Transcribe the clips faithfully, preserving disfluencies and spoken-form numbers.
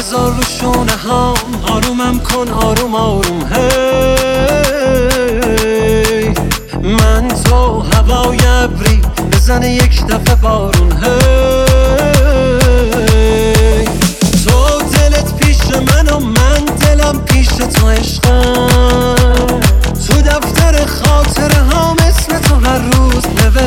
بذار رو شونه هم، آرومم کن آروم آروم. هی من تو هوای ابری بزنه یک دفعه بارون. هی تو دلت پیش من و من دلم پیش تو عشقم. تو دفتر خاطره هم اسم تو هر روز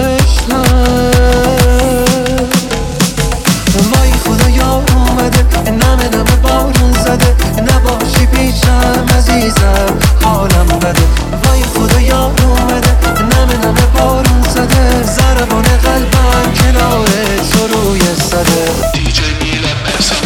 نوشتم. وای خدا یار اومده نمه نمه بارون زده، نباشی پیشم عزیزم حالم بده. وای خدا یار اومده نمه نمه بارون زده، ضربان قلبم کنار تو روی صده. دیجی میلان مرسناز.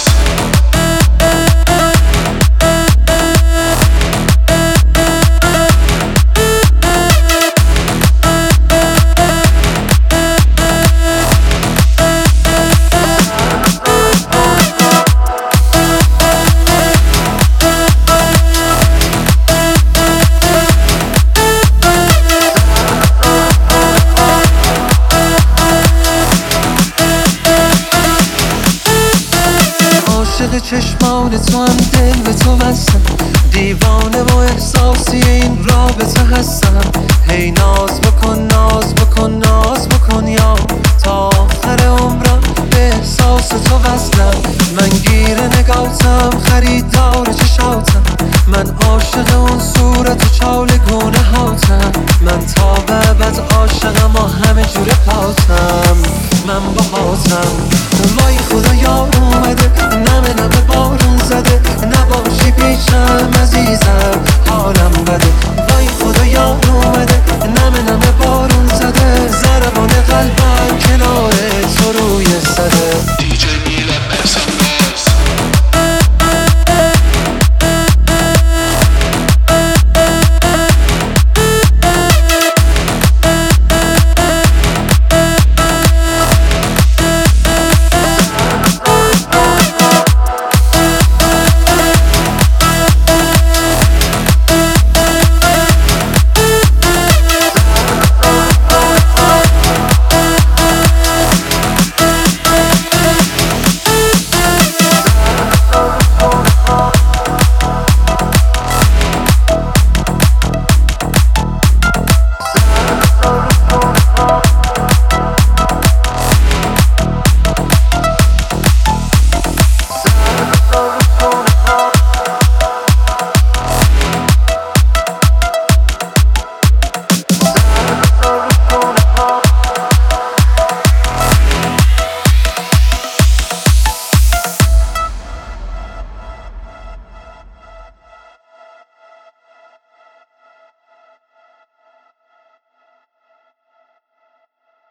عاشق چشمان تو هم دل به تو بستم، دیوانه و احساسی این رابطه هستم. هی ناز بکن ناز بکن ناز بکن یا تا آخر عمرم به احساس تو وصلم. من گیر نگاهتم خریدار چشاتم، من عاشق اون صورت و چالگونه هاتم. من تا به بعد عاشقم و همه جوره پاتم، من با هاتم. وای خدا یار اومده نمه نمه بارون زده، نباشی پیشم عزیزم حالم بده. وای خدا یار اومده نمه نمه بارون زده، ضربان قلبم کنار تو روی صده. دیجی میلان مرسناز.